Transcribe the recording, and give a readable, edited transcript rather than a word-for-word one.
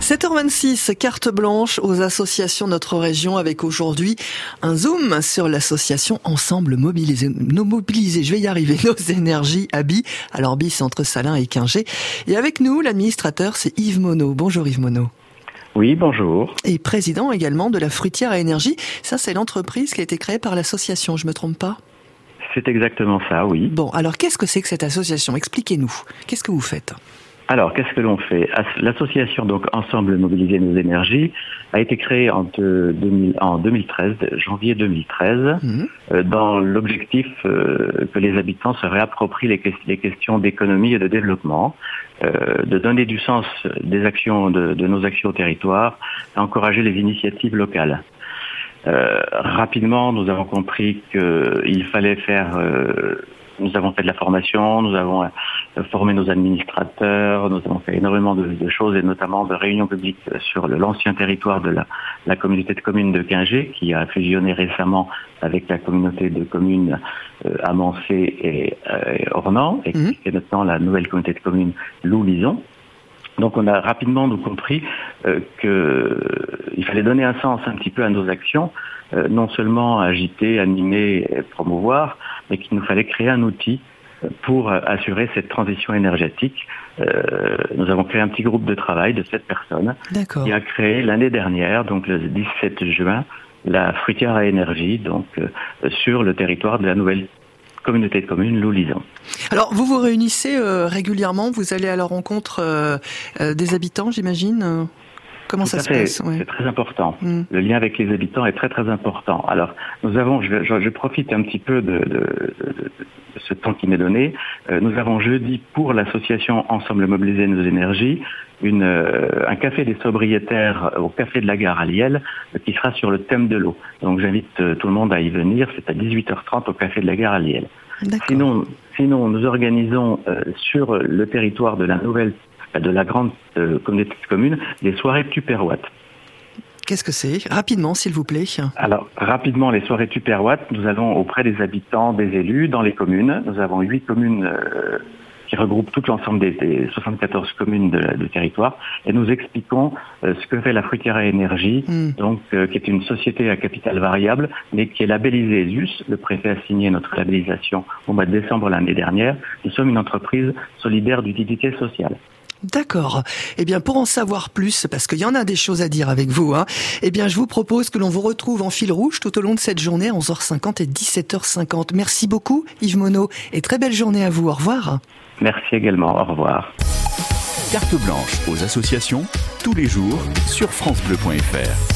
7h26, carte blanche aux associations de notre région avec aujourd'hui un zoom sur l'association Ensemble Mobilisés. Je vais y arriver, nos énergies à Bi. Alors Bi, c'est entre Salins et Quingey. Et avec nous, l'administrateur, c'est Yves Monod. Bonjour Yves Monod. Oui, bonjour. Et président également de la Fruitière à Énergie. Ça, c'est l'entreprise qui a été créée par l'association, je me trompe pas? C'est exactement ça, oui. Bon, alors qu'est-ce que c'est que cette association? Expliquez-nous. Qu'est-ce que vous faites? Alors, qu'est-ce que l'on fait? L'association, donc Ensemble Mobiliser nos énergies, a été créée en 2013, janvier 2013, dans l'objectif que les habitants se réapproprient les questions d'économie et de développement, de donner du sens des actions de nos actions au territoire, et encourager les initiatives locales. Rapidement, nous avons compris qu'il fallait nous avons fait de la formation, nous avons formé nos administrateurs, nous avons fait énormément de choses et notamment de réunions publiques sur l'ancien territoire de la communauté de communes de Quingey qui a fusionné récemment avec la communauté de communes Amancé et Ornans et qui est maintenant la nouvelle communauté de communes Loup-Lison. Donc on a rapidement compris qu'il fallait donner un sens un petit peu à nos actions, non seulement agiter, animer, promouvoir, mais qu'il nous fallait créer un outil pour assurer cette transition énergétique. Nous avons créé un petit groupe de travail de 7 personnes qui a créé l'année dernière, donc le 17 juin, la Fruitière à Énergie, donc sur le territoire de la nouvelle communauté de communes Loup-Lison. Alors, vous vous réunissez régulièrement, vous allez à la rencontre des habitants, j'imagine. Comment ça se passe? C'est très important. Le lien avec les habitants est très très important. Alors, nous avons, je profite un petit peu de ce temps qui m'est donné. Nous avons jeudi pour l'association Ensemble Mobiliser nos énergies un café des sobriétaires au café de la gare à Liel qui sera sur le thème de l'eau. Donc j'invite tout le monde à y venir. C'est à 18h30 au café de la gare à Liel. Sinon, nous organisons sur le territoire de la grande communauté de communes des soirées Tupperwatt. Qu'est-ce que c'est? Rapidement, s'il vous plaît. Alors, rapidement, les soirées Tupperwatt, nous allons auprès des habitants, des élus, dans les communes. Nous avons 8 communes qui regroupent tout l'ensemble des 74 communes du territoire. Et nous expliquons ce que fait la Fruitière à Énergie, donc qui est une société à capital variable, mais qui est labellisée ESUS. Le préfet a signé notre labellisation au mois de décembre l'année dernière. Nous sommes une entreprise solidaire d'utilité sociale. D'accord. Eh bien, pour en savoir plus, parce qu'il y en a des choses à dire avec vous, eh bien, je vous propose que l'on vous retrouve en fil rouge tout au long de cette journée à 11h50 et 17h50. Merci beaucoup, Yves Monod, et très belle journée à vous. Au revoir. Merci également. Au revoir. Carte blanche aux associations, tous les jours, sur francebleu.fr.